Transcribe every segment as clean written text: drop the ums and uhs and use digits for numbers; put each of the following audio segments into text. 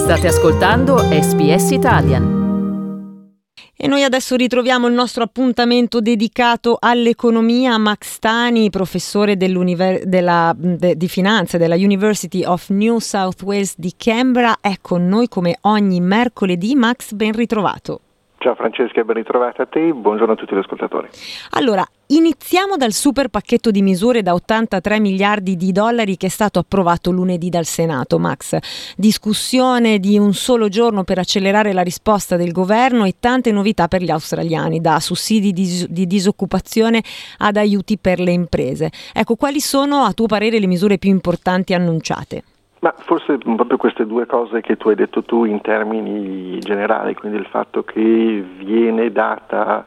State ascoltando SBS Italian. E noi adesso ritroviamo il nostro appuntamento dedicato all'economia. Max Tani, professore di finanza della University of New South Wales di Canberra, è con noi come ogni mercoledì. Max, ben ritrovato. Ciao Francesca, ben ritrovata a te, buongiorno a tutti gli ascoltatori. Allora, iniziamo dal super pacchetto di misure da 83 miliardi di dollari che è stato approvato lunedì dal Senato. Max, discussione di un solo giorno per accelerare la risposta del governo e tante novità per gli australiani, da sussidi di disoccupazione ad aiuti per le imprese. Ecco, quali sono a tuo parere le misure più importanti annunciate? Ma forse proprio queste due cose che tu hai detto tu in termini generali, quindi il fatto che viene dato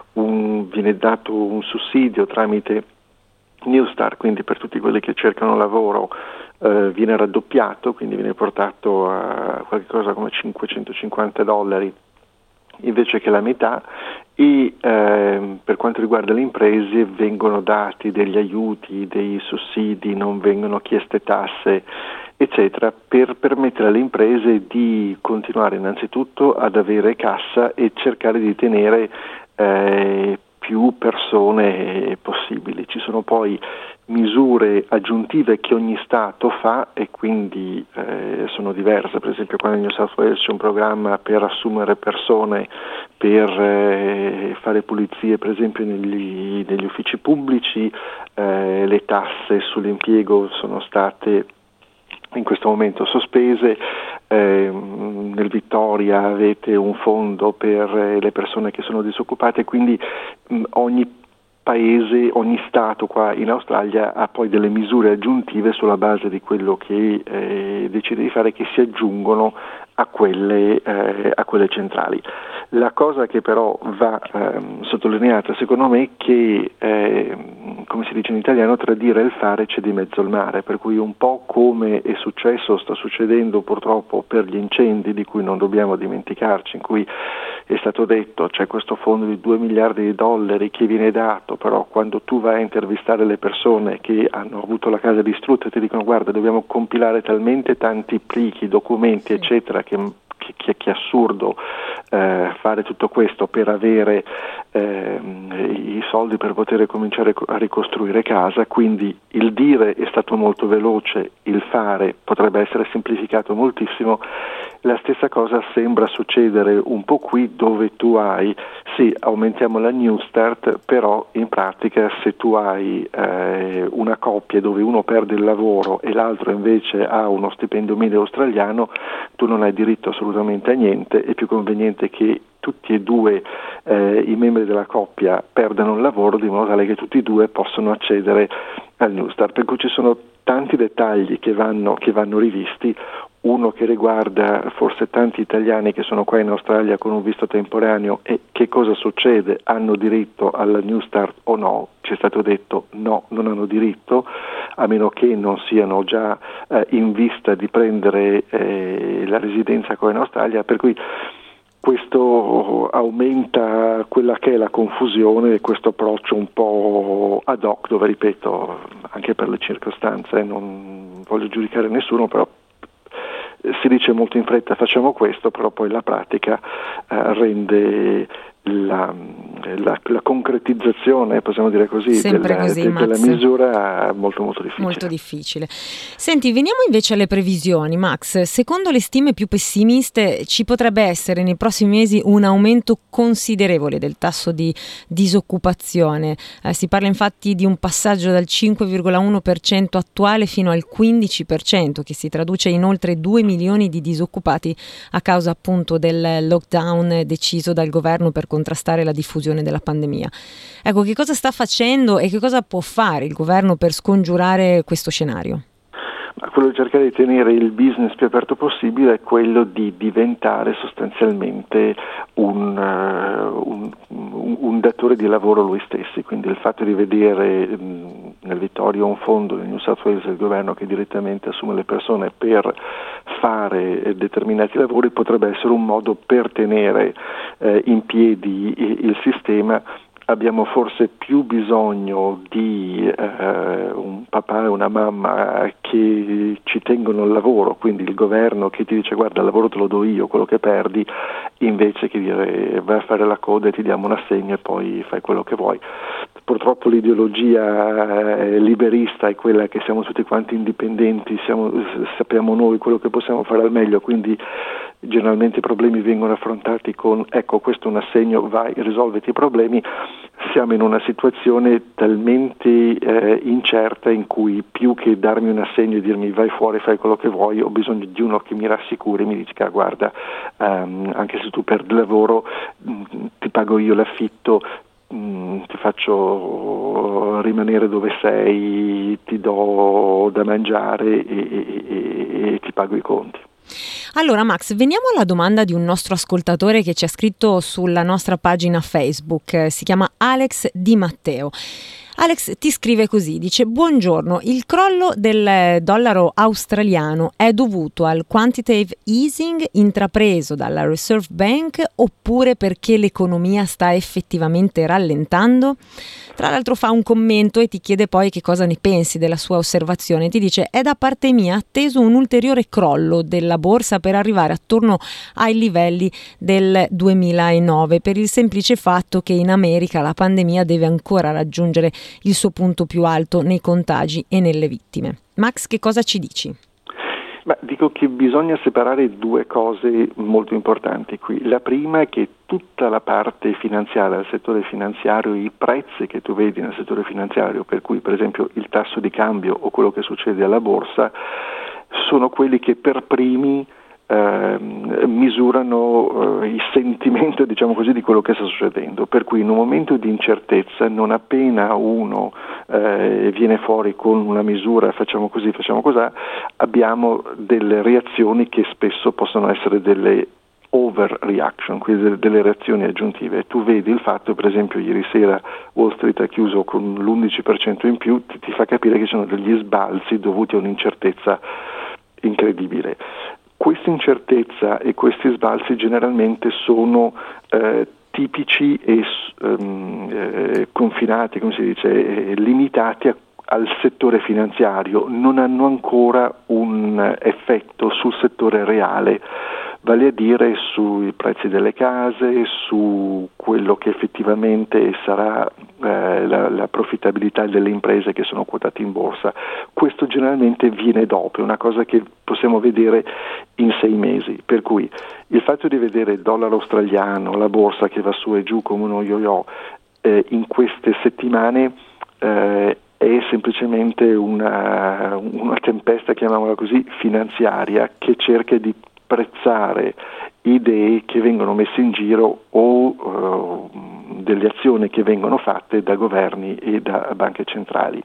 un sussidio tramite Newstart, quindi per tutti quelli che cercano lavoro viene raddoppiato, quindi viene portato a qualcosa come $550 invece che la metà, e per quanto riguarda le imprese vengono dati degli aiuti, dei sussidi, non vengono chieste tasse, eccetera, per permettere alle imprese di continuare innanzitutto ad avere cassa e cercare di tenere più persone possibili. Ci sono poi misure aggiuntive che ogni Stato fa e quindi sono diverse. Per esempio, qua nel New South Wales c'è un programma per assumere persone per fare pulizie, per esempio negli uffici pubblici. Le tasse sull'impiego sono state in questo momento sospese. Nel Victoria avete un fondo per le persone che sono disoccupate, quindi ogni paese, ogni Stato qua in Australia ha poi delle misure aggiuntive sulla base di quello che decide di fare, che si aggiungono a quelle centrali. La cosa che però va sottolineata secondo me è che, come si dice in italiano, tra dire e il fare c'è di mezzo il mare, per cui un po' come è successo, sta succedendo purtroppo per gli incendi, di cui non dobbiamo dimenticarci, in cui è stato detto c'è questo fondo di $2 miliardi che viene dato, però quando tu vai a intervistare le persone che hanno avuto la casa distrutta ti dicono guarda, dobbiamo compilare talmente tanti plichi, documenti, eccetera, che è assurdo fare tutto questo per avere i soldi per poter cominciare a ricostruire casa. Quindi il dire è stato molto veloce, il fare potrebbe essere semplificato moltissimo. La stessa cosa sembra succedere un po' qui, dove tu hai, sì, aumentiamo la Newstart, però in pratica se tu hai una coppia dove uno perde il lavoro e l'altro invece ha uno stipendio medio australiano, tu non hai diritto assolutamente a niente. È più conveniente che tutti e due i membri della coppia perdano il lavoro, di modo tale che tutti e due possono accedere al Newstart. Per cui ci sono tanti dettagli che vanno rivisti. Uno che riguarda forse tanti italiani che sono qua in Australia con un visto temporaneo, e che cosa succede? Hanno diritto alla Newstart o no? Ci è stato detto no, non hanno diritto, a meno che non siano già in vista di prendere la residenza qua in Australia, per cui questo aumenta quella che è la confusione e questo approccio un po' ad hoc, dove, ripeto, anche per le circostanze, non voglio giudicare nessuno, però si dice molto in fretta facciamo questo, però poi la pratica rende la concretizzazione, possiamo dire così, della misura molto molto difficile. Molto difficile. Senti, veniamo invece alle previsioni, Max. Secondo le stime più pessimiste ci potrebbe essere nei prossimi mesi un aumento considerevole del tasso di disoccupazione. Si parla infatti di un passaggio dal 5,1% attuale fino al 15%, che si traduce in oltre 2 milioni di disoccupati a causa appunto del lockdown deciso dal governo per contrastare la diffusione della pandemia. Ecco, che cosa sta facendo e che cosa può fare il governo per scongiurare questo scenario? Quello di cercare di tenere il business più aperto possibile è quello di diventare sostanzialmente un datore di lavoro lui stessi, quindi il fatto di vedere nel Victoria un fondo nel New South Wales del governo che direttamente assume le persone per fare determinati lavori potrebbe essere un modo per tenere in piedi il sistema, abbiamo forse più bisogno di un papà e una mamma che ci tengono al lavoro, quindi il governo che ti dice guarda il lavoro te lo do io, quello che perdi, invece che dire vai a fare la coda e ti diamo un assegno e poi fai quello che vuoi. Purtroppo l'ideologia liberista è quella che siamo tutti quanti indipendenti, sappiamo noi quello che possiamo fare al meglio, quindi generalmente i problemi vengono affrontati con ecco questo è un assegno, vai risolviti i problemi. Siamo in una situazione talmente incerta in cui più che darmi un assegno e dirmi vai fuori fai quello che vuoi, ho bisogno di uno che mi rassicuri, mi dica guarda anche se tu perdi il lavoro ti pago io l'affitto, ti faccio rimanere dove sei, ti do da mangiare e ti pago i conti. Allora Max, veniamo alla domanda di un nostro ascoltatore che ci ha scritto sulla nostra pagina Facebook, si chiama Alex Di Matteo. Alex ti scrive così, dice buongiorno, il crollo del dollaro australiano è dovuto al quantitative easing intrapreso dalla Reserve Bank oppure perché l'economia sta effettivamente rallentando? Tra l'altro fa un commento e ti chiede poi che cosa ne pensi della sua osservazione, ti dice è da parte mia atteso un ulteriore crollo della borsa per arrivare attorno ai livelli del 2009 per il semplice fatto che in America la pandemia deve ancora raggiungere il suo punto più alto nei contagi e nelle vittime. Max, che cosa ci dici? Dico che bisogna separare due cose molto importanti qui. La prima è che tutta la parte finanziaria, il settore finanziario, i prezzi che tu vedi nel settore finanziario, per cui per esempio il tasso di cambio o quello che succede alla borsa, sono quelli che per primi misurano il sentimento, diciamo così, di quello che sta succedendo, per cui in un momento di incertezza, non appena uno viene fuori con una misura facciamo così, facciamo cosà, abbiamo delle reazioni che spesso possono essere delle overreaction, quindi delle reazioni aggiuntive. Tu vedi il fatto, per esempio ieri sera Wall Street ha chiuso con l'11% in più, ti fa capire che ci sono degli sbalzi dovuti a un'incertezza incredibile. Questa incertezza e questi sbalzi generalmente sono tipici e confinati, come si dice, limitati al settore finanziario, non hanno ancora un effetto sul settore reale, vale a dire sui prezzi delle case, su quello che effettivamente sarà la profittabilità delle imprese che sono quotate in borsa. Questo generalmente viene dopo, è una cosa che possiamo vedere in 6 mesi, per cui il fatto di vedere il dollaro australiano, la borsa che va su e giù come uno yo-yo in queste settimane è semplicemente una tempesta, chiamiamola così, finanziaria che cerca di prezzare idee che vengono messe in giro o delle azioni che vengono fatte da governi e da banche centrali.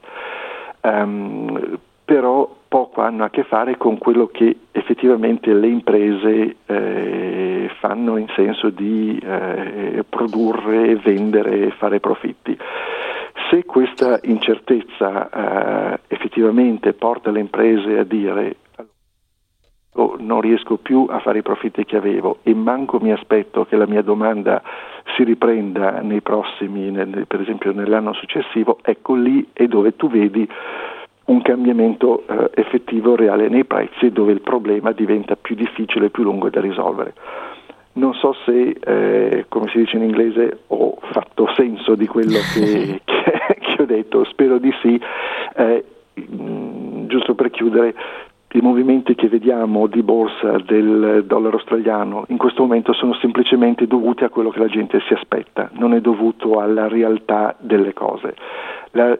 Però poco hanno a che fare con quello che effettivamente le imprese fanno in senso di produrre, vendere e fare profitti. Se questa incertezza effettivamente porta le imprese a dire non riesco più a fare i profitti che avevo e manco mi aspetto che la mia domanda si riprenda nei prossimi, per esempio nell'anno successivo, ecco lì è dove tu vedi un cambiamento effettivo reale nei prezzi, dove il problema diventa più difficile e più lungo da risolvere. Non so se, come si dice in inglese, ho fatto senso di quello che ho detto, spero di sì. Giusto per chiudere, i movimenti che vediamo di borsa del dollaro australiano in questo momento sono semplicemente dovuti a quello che la gente si aspetta, non è dovuto alla realtà delle cose. La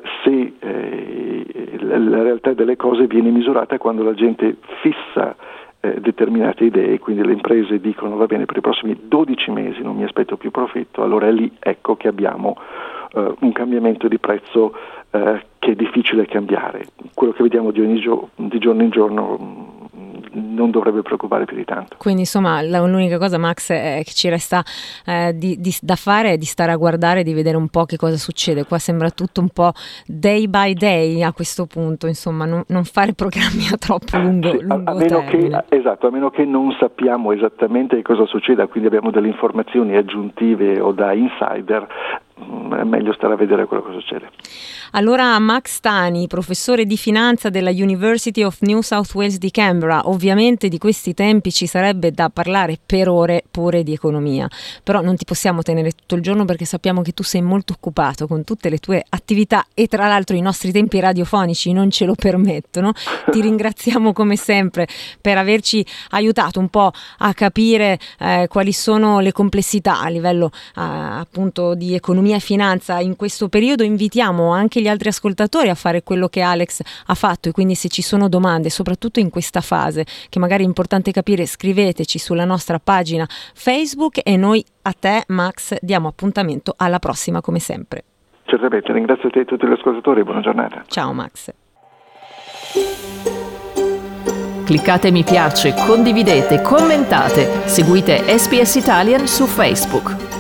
realtà delle cose viene misurata quando la gente fissa determinate idee, quindi le imprese dicono va bene per i prossimi 12 mesi non mi aspetto più profitto, allora è lì ecco che abbiamo un cambiamento di prezzo che è difficile cambiare. Quello che vediamo di giorno in giorno non dovrebbe preoccupare più di tanto. Quindi insomma l'unica cosa, Max, è che ci resta da fare è di stare a guardare, di vedere un po' che cosa succede. Qua sembra tutto un po' day by day a questo punto, insomma non fare programmi a troppo lungo termine. A meno che non sappiamo esattamente che cosa succeda, quindi abbiamo delle informazioni aggiuntive o da insider, è meglio stare a vedere quello che succede. Allora, Max Tani, professore di finanza della University of New South Wales di Canberra, ovviamente di questi tempi ci sarebbe da parlare per ore pure di economia, però non ti possiamo tenere tutto il giorno perché sappiamo che tu sei molto occupato con tutte le tue attività e tra l'altro i nostri tempi radiofonici non ce lo permettono. Ti ringraziamo come sempre per averci aiutato un po' a capire quali sono le complessità a livello appunto di economia e finanza in questo periodo. Invitiamo anche gli altri ascoltatori a fare quello che Alex ha fatto, e quindi se ci sono domande, soprattutto in questa fase che magari è importante capire, scriveteci sulla nostra pagina Facebook e noi a te, Max, diamo appuntamento alla prossima come sempre. Certamente, ringrazio te e tutti gli ascoltatori, buona giornata. Ciao Max. Cliccate mi piace, condividete, commentate, seguite SPS Italian su Facebook.